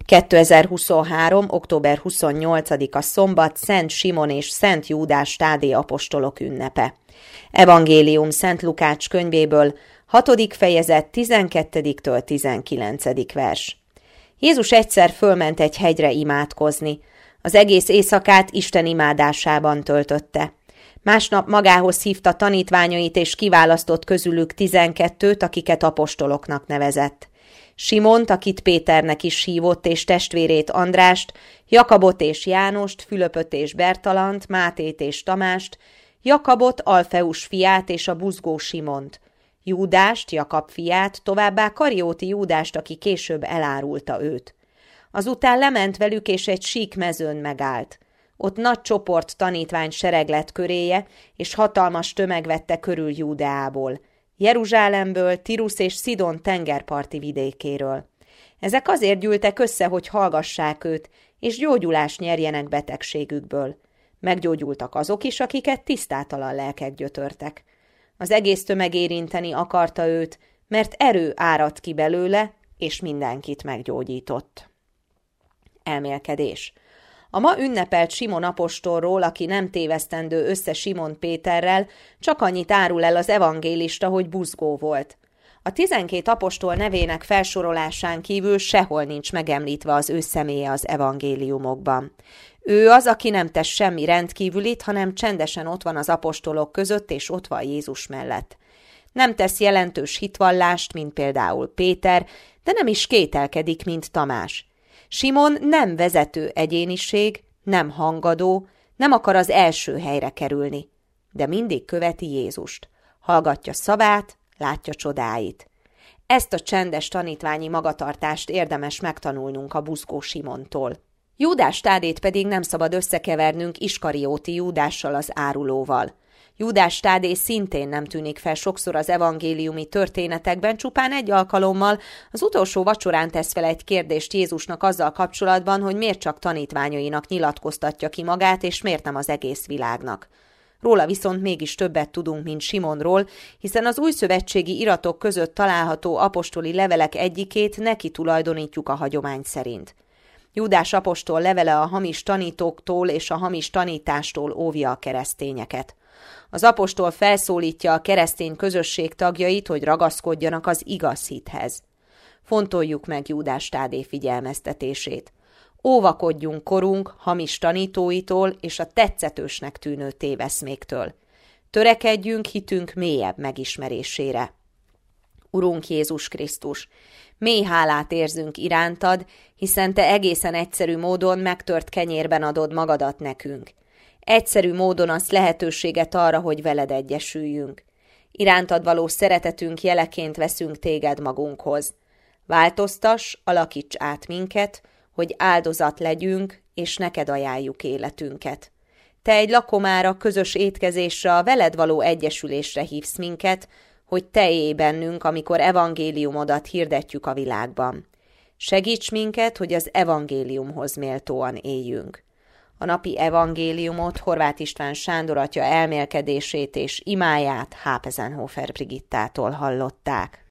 2023. október 28-a szombat Szent Simon és Szent Júdás Tádé apostolok ünnepe. Evangélium Szent Lukács könyvéből, 6. fejezet 12-től 19. vers. Jézus egyszer fölment egy hegyre imádkozni. Az egész éjszakát Isten imádásában töltötte. Másnap magához hívta tanítványait és kiválasztott közülük 12-t, akiket apostoloknak nevezett. Simont, akit Péternek is hívott, és testvérét Andrást, Jakabot és Jánost, Fülöpöt és Bertalant, Mátét és Tamást, Jakabot, Alfeus fiát és a buzgó Simont, Júdást, Jakab fiát, továbbá Karióti Júdást, aki később elárulta őt. Azután lement velük, és egy sík mezőn megállt. Ott nagy csoport tanítvány sereg lett köréje, és hatalmas tömeg vette körül Júdeából, Jeruzsálemből, Tirusz és Szidon tengerparti vidékéről. Ezek azért gyűltek össze, hogy hallgassák őt, és gyógyulást nyerjenek betegségükből. Meggyógyultak azok is, akiket tisztátalan lelkek gyötörtek. Az egész tömeg érinteni akarta őt, mert erő áradt ki belőle, és mindenkit meggyógyított. Elmélkedés. A ma ünnepelt Simon apostolról, aki nem tévesztendő össze Simon Péterrel, csak annyit árul el az evangélista, hogy buzgó volt. A 12 apostol nevének felsorolásán kívül sehol nincs megemlítve az ő személye az evangéliumokban. Ő az, aki nem tesz semmi rendkívülit, hanem csendesen ott van az apostolok között, és ott van Jézus mellett. Nem tesz jelentős hitvallást, mint például Péter, de nem is kételkedik, mint Tamás. Simon nem vezető egyéniség, nem hangadó, nem akar az első helyre kerülni, de mindig követi Jézust. Hallgatja szavát, látja csodáit. Ezt a csendes tanítványi magatartást érdemes megtanulnunk a buzgó Simontól. Júdás Tádét pedig nem szabad összekevernünk Iskarióti Júdással, az árulóval. Júdás Tádé szintén nem tűnik fel sokszor az evangéliumi történetekben, csupán egy alkalommal az utolsó vacsorán tesz fel egy kérdést Jézusnak azzal kapcsolatban, hogy miért csak tanítványainak nyilatkoztatja ki magát, és miért nem az egész világnak. Róla viszont mégis többet tudunk, mint Simonról, hiszen az újszövetségi iratok között található apostoli levelek egyikét neki tulajdonítjuk a hagyomány szerint. Júdás apostol levele a hamis tanítóktól és a hamis tanítástól óvja a keresztényeket. Az apostol felszólítja a keresztény közösség tagjait, hogy ragaszkodjanak az igaz hithez. Fontoljuk meg Júdás Tádé figyelmeztetését. Óvakodjunk korunk hamis tanítóitól és a tetszetősnek tűnő téveszméktől. Törekedjünk hitünk mélyebb megismerésére. Urunk Jézus Krisztus, mély hálát érzünk irántad, hiszen te egészen egyszerű módon megtört kenyérben adod magadat nekünk. Egyszerű módon adsz lehetőséget arra, hogy veled egyesüljünk. Irántad való szeretetünk jeleként veszünk téged magunkhoz. Változtass, alakíts át minket, hogy áldozat legyünk, és neked ajánljuk életünket. Te egy lakomára, közös étkezésre, a veled való egyesülésre hívsz minket, hogy te élj bennünk, amikor evangéliumodat hirdetjük a világban. Segíts minket, hogy az evangéliumhoz méltóan éljünk. A napi evangéliumot Horváth István Sándor atya elmélkedését és imáját Hápezenhofer Brigittától hallották.